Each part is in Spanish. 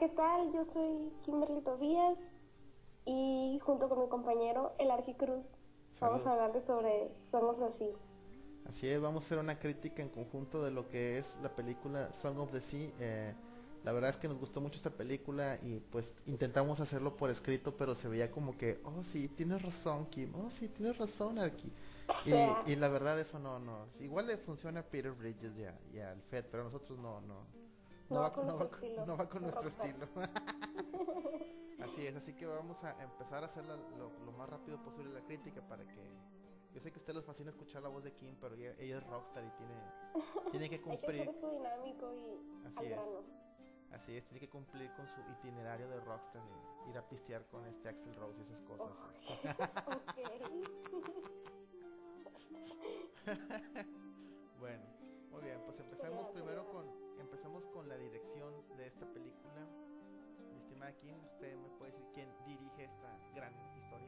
¿qué tal? Yo soy Kimberly Tobías y junto con mi compañero El Arqui Cruz vamos a Saludos. hablar sobre Somos Así. Así es, vamos a hacer una crítica en conjunto de lo que es la película Song of the Sea. La verdad es que nos gustó mucho esta película y pues intentamos hacerlo por escrito, pero se veía como que, oh sí, tienes razón Kim, oh sí, tienes razón Arki. O sea, Y la verdad eso no. Igual le funciona a Peter Bridges y a Alfred, pero a nosotros no va con nuestro estilo no va con de nuestro rockstar. estilo. Así es, así que vamos a empezar a hacerla lo más rápido posible la crítica para que... Yo sé que a ustedes les fascina escuchar la voz de Kim, pero ella es rockstar y tiene que Hay que hacer cumplir, esto dinámico y así al es, grano. así es, tiene que cumplir con su itinerario de rockstar, de ir a pistear con este Axel Rose y esas cosas. Oh, ok. Bueno, muy bien, pues Seriedad. empezamos con la dirección de esta película. Mi estimada Kim, ¿usted me puede decir quién dirige esta gran historia?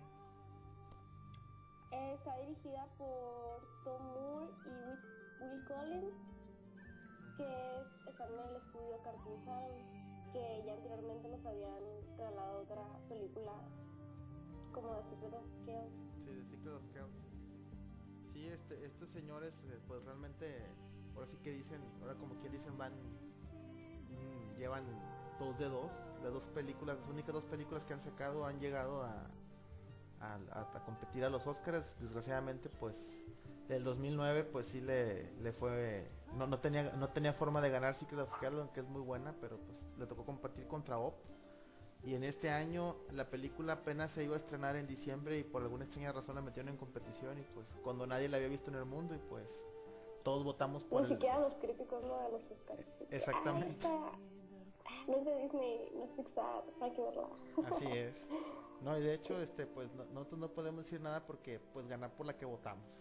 Está dirigida por Tom Moore y Will Collins, están en el estudio Cartoon Sound, que ya anteriormente nos habían regalado otra película como The Secret of Kells. Sí, The Secret of Kells. Sí, estos señores, pues realmente, ahora sí que dicen, ahora como quien dicen, llevan de dos películas, las únicas dos películas que han sacado han llegado a competir a los Oscars. Desgraciadamente, pues, del 2009, pues sí le fue, no tenía forma de ganar Secret of Kells, aunque es muy buena, pero pues le tocó competir contra Op. Y en este año la película apenas se iba a estrenar en diciembre y por alguna extraña razón la metieron en competición y pues cuando nadie la había visto en el mundo y pues todos votamos por Ni el... siquiera los críticos, no, de los Oscars. Así que, Exactamente, esta no es de Disney, no es Pixar, hay que verla. así es. No, y de hecho, pues nosotros no podemos decir nada porque pues ganar por la que votamos.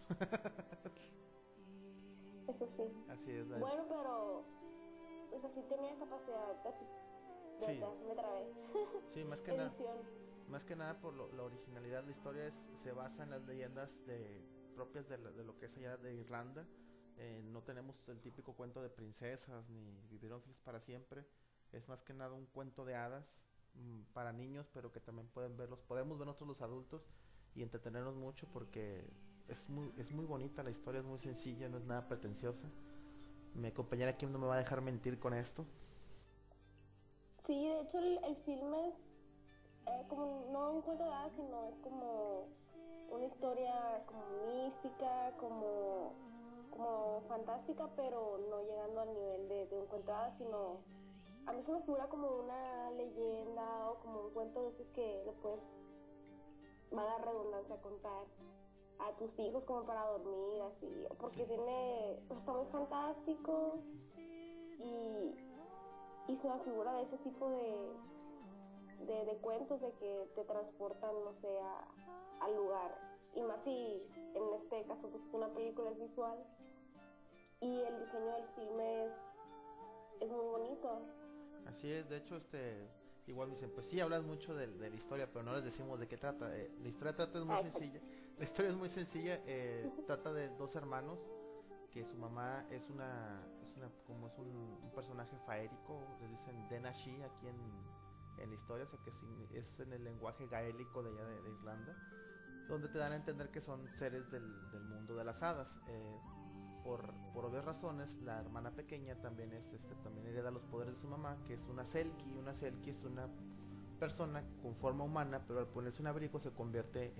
Eso sí. Así es, Bueno, pero, o sea, sí tenía capacidad sí, me trabé. sí, Edición. más que nada por la originalidad. La historia se basa en las leyendas propias de lo que es allá de Irlanda. No tenemos el típico cuento de princesas ni vivieron felices para siempre. Es más que nada un cuento de hadas, para niños, pero que también podemos ver nosotros los adultos y entretenernos mucho porque es muy bonita la historia, es muy sencilla, no es nada pretenciosa. Mi compañera Kim no me va a dejar mentir con esto. Sí, de hecho el film es como no un cuento de hadas, sino es como una historia como mística, como fantástica, pero no llegando al nivel de un cuento de hadas, sino a mí se me figura como una leyenda o como un cuento de esos que lo puedes, va a dar redundancia, contar a tus hijos como para dormir, así, porque Sí, está muy fantástico y, y es una figura de ese tipo de cuentos de que te transportan, no sé, al lugar. Y más si en este caso pues es una película, es visual y el diseño del filme es muy bonito. así es. De hecho, igual dicen, pues sí, hablas mucho de la historia, pero no les decimos de qué trata. La historia trata es muy Ah, exacto. sencilla. La historia es muy sencilla. Trata de dos hermanos que su mamá como es un personaje faérico, les dicen Denashi aquí en la historia, o sea que es en el lenguaje gaélico de allá de Irlanda, donde te dan a entender que son seres del mundo de las hadas. Por obvias razones, la hermana pequeña también hereda los poderes de su mamá, que es una Selkie. Una Selkie es una persona con forma humana, pero al ponerse un abrigo se convierte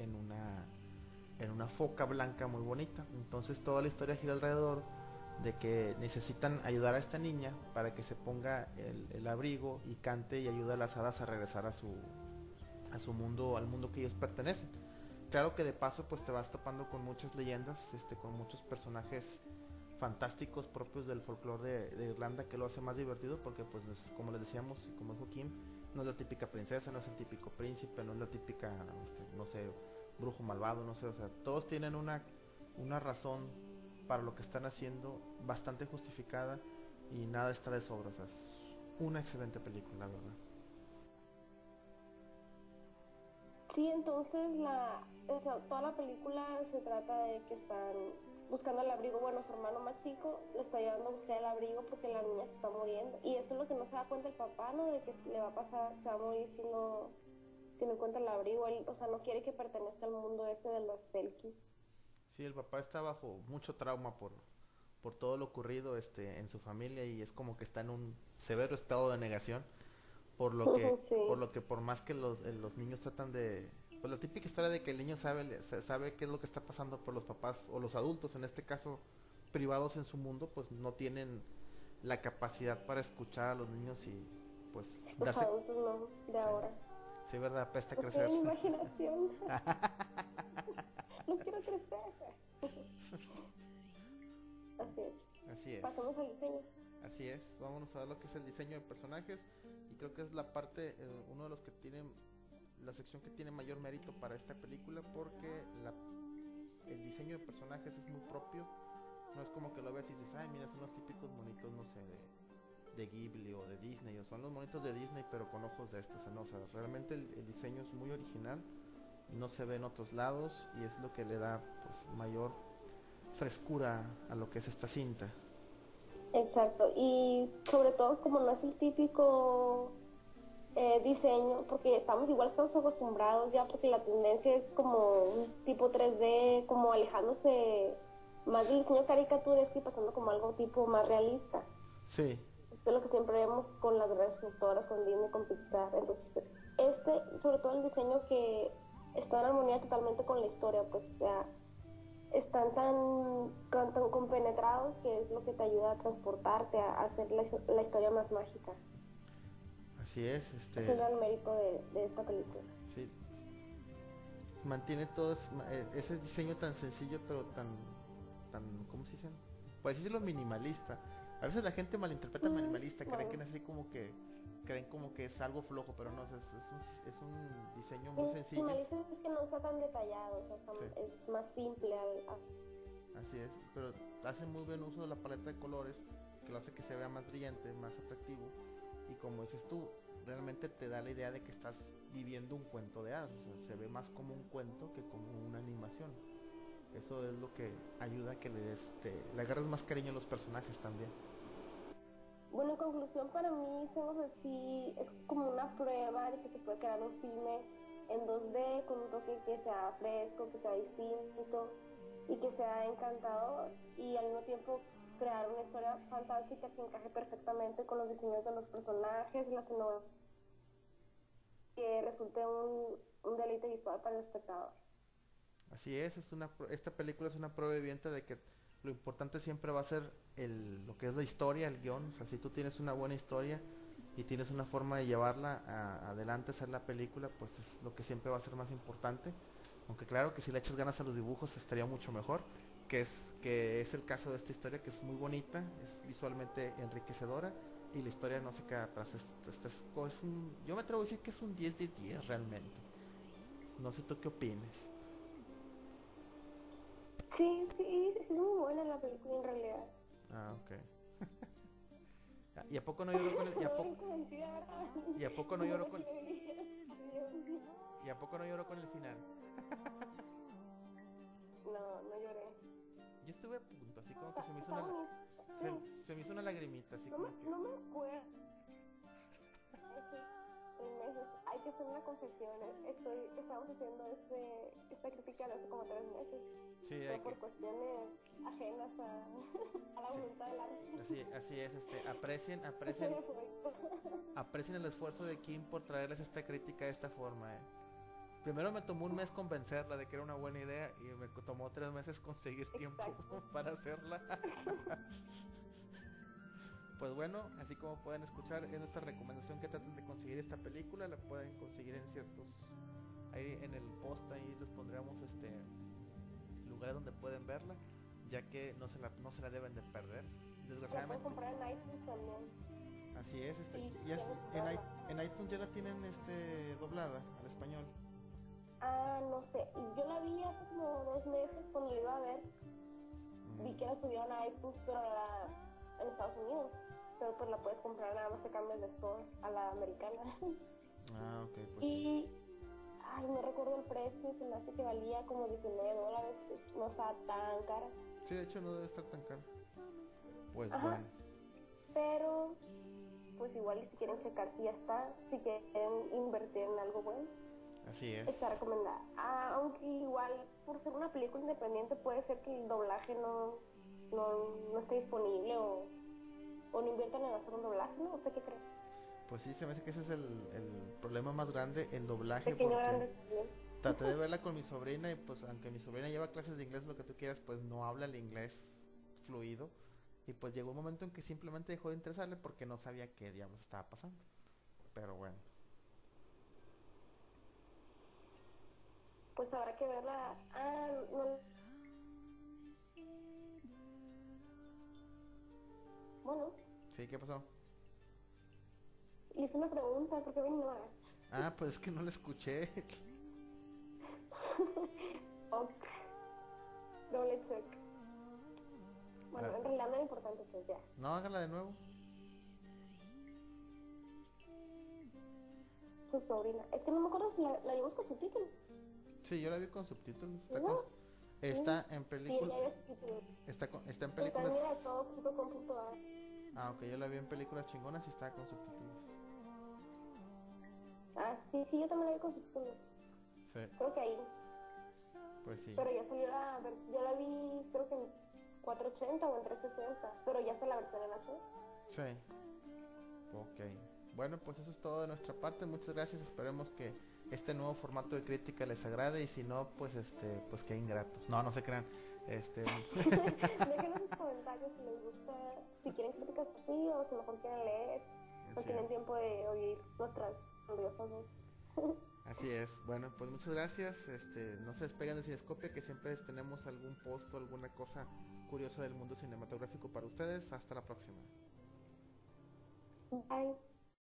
en una foca blanca muy bonita. Entonces toda la historia gira alrededor de que necesitan ayudar a esta niña para que se ponga el abrigo y cante y ayude a las hadas a regresar a su mundo, al mundo que ellos pertenecen. Claro que de paso pues te vas topando con muchas leyendas, con muchos personajes fantásticos propios del folclore de Irlanda, que lo hace más divertido porque pues como les decíamos, como dijo Kim, no es la típica princesa, no es el típico príncipe, no es la típica, no sé, brujo malvado, no sé, o sea, todos tienen una razón para lo que están haciendo bastante justificada y nada está de sobra, o sea, es una excelente película, la verdad. Sí, entonces o sea, toda la película se trata de que están buscando el abrigo. Bueno, su hermano más chico le está ayudando a buscar el abrigo porque la niña se está muriendo. Y eso es lo que no se da cuenta el papá, ¿no? De que le va a pasar, se va a morir si no encuentra el abrigo. Él, o sea, no quiere que pertenezca al mundo ese de los Selkies. Sí, el papá está bajo mucho trauma por todo lo ocurrido en su familia y es como que está en un severo estado de negación Sí, por más que los niños tratan de, pues la típica historia de que el niño sabe qué es lo que está pasando por los papás o los adultos, en este caso privados en su mundo, pues no tienen la capacidad para escuchar a los niños y pues los darse, adultos no, de sí, ahora. sí, verdad, apesta No crecer. tienen imaginación. No quiero crecer. Así es. Así es. Pasamos al diseño. Así es, vámonos a ver lo que es el diseño de personajes y creo que es la parte, uno de los que tienen, la sección que tiene mayor mérito para esta película porque el diseño de personajes es muy propio, no es como que lo veas y dices, ay mira son los típicos monitos, no sé, de Ghibli o de Disney, o son los monitos de Disney pero con ojos de estos, no, o sea, realmente el diseño es muy original, no se ve en otros lados y es lo que le da pues mayor frescura a lo que es esta cinta. Exacto. Y sobre todo como no es el típico diseño, porque estamos acostumbrados ya, porque la tendencia es como un tipo 3D, como alejándose más del diseño caricaturesco y pasando como algo tipo más realista. Sí, Esto es lo que siempre vemos con las grandes productoras, con Disney, con Pixar. Entonces, sobre todo el diseño que está en armonía totalmente con la historia, pues, o sea, están tan compenetrados que es lo que te ayuda a transportarte, a hacer la historia más mágica. así es, Es un gran mérito de esta película. sí, mantiene todo ese diseño tan sencillo pero tan ¿cómo se dice? Pues decirlo minimalista. A veces la gente malinterpreta minimalista, creen Bueno, que es así como que creen como que es algo flojo, pero no, es un diseño muy sencillo. minimalismo es que no está tan detallado, o sea, Sí, es más simple. así es, pero hace muy buen uso de la paleta de colores, que lo hace que se vea más brillante, más atractivo. Y como dices tú, realmente te da la idea de que estás viviendo un cuento de hadas, o sea, se ve más como un cuento que como una animación. Eso es lo que ayuda a que le agarres más cariño a los personajes también. Bueno, en conclusión, para mí, Somos así es como una prueba de que se puede crear un filme en 2D con un toque que sea fresco, que sea distinto y que sea encantador y al mismo tiempo crear una historia fantástica que encaje perfectamente con los diseños de los personajes, la escenografía, que resulte un deleite visual para el espectador. Así esta película es una prueba viviente de que lo importante siempre va a ser lo que es la historia, el guión. O sea, si tú tienes una buena historia y tienes una forma de llevarla adelante, hacer la película, pues es lo que siempre va a ser más importante. Aunque claro que si le echas ganas a los dibujos estaría mucho mejor, que es el caso de esta historia, que es muy bonita, es visualmente enriquecedora y la historia no se queda atrás. Yo me atrevo a decir que es un 10 de 10 realmente. No sé tú qué opines. Sí, sí, es muy buena la película en realidad. Ah, ok. ¿Y a poco no lloró con el, No me convencida. y a poco no No lloró me con, quería. Dios mío. y a poco no lloró con el final? No, no lloré. Yo estuve a punto, así como que Está bonito. se me hizo una lagrimita, así como que, No me acuerdo. Aquí, en meses, hay que hacer una confesión. Estamos haciendo esta crítica hace como 3 meses. sí, hay Pero que, por cuestiones ajenas a la sí, voluntad del arte. así es, Estoy eufórico. aprecien el esfuerzo de Kim por traerles esta crítica de esta forma. Primero me tomó un mes convencerla de que era una buena idea y me tomó 3 meses conseguir tiempo Exacto. para hacerla. Pues bueno, así como pueden escuchar, es nuestra recomendación que traten de conseguir esta película, la pueden conseguir en ciertos, ahí en el post ahí les pondríamos lugares donde pueden verla, ya que no se la deben de perder, La puedes desgraciadamente. comprar en iTunes también. Así es, Sí, ya tienes que en, verla. en iTunes ya la tienen doblada al español. Ah, no sé. Yo la vi hace como 2 meses cuando la iba a ver. Vi que Mm, la subieron a iTunes, pero en Estados Unidos. Pero pues la puedes comprar, nada más te cambias de store a la americana. ah, ok, pues sí. Y ay, no recuerdo el precio, se me hace que valía como $19, no estaba tan cara. Sí, de hecho no debe estar tan caro. Pues Ajá. bueno. Pero, pues igual y si quieren checar si ya está, si quieren invertir en algo bueno, Así es. está recomendada. Aunque igual, por ser una película independiente, puede ser que el doblaje no esté disponible o no inviertan en hacer un doblaje, ¿no? ¿Usted qué cree? Pues sí, se me hace que ese es el problema más grande en doblaje, Pequeño porque grande también. traté de verla con mi sobrina y pues aunque mi sobrina lleva clases de inglés, lo que tú quieras, pues no habla el inglés fluido. Y pues llegó un momento en que simplemente dejó de interesarle porque no sabía qué diablos estaba pasando. Pero bueno. Pues habrá que verla. No. Bueno, ¿Sí? ¿Qué pasó? le hice una pregunta, ¿por qué me ignora? Ah, pues es que no la escuché. Ok, doble check. Bueno, Ah, en realidad no es importante, pues ya. no, hágala de nuevo. Su sobrina. Es que no me acuerdo si la vimos con subtítulos. Sí, yo la vi con subtítulos. ¿No? Está en Sí, película. ya había subtítulos. Está en Está películas. en mira todo.com.ar. Ah, ok, yo la vi en películas chingonas y estaba con subtítulos. Sí, yo también la vi con subtítulos. Sí, Creo que ahí. pues sí. Pero ya salió yo la vi creo que en 480 o en 360. Pero ya está la versión en HD. Sí. Ok. Bueno, pues eso es todo de nuestra parte. Muchas gracias. Esperemos que este nuevo formato de crítica les agrade y si no, pues pues qué ingratos. No, no se crean. Déjenos sus comentarios si les gusta, si quieren críticas así o si mejor quieren leer. No Así tienen es. tiempo de oír nuestras gloriosas voces. Así es. Bueno, pues muchas gracias. No se despeguen de Cinescopia, que siempre tenemos algún post o alguna cosa curiosa del mundo cinematográfico para ustedes. Hasta la próxima. Bye.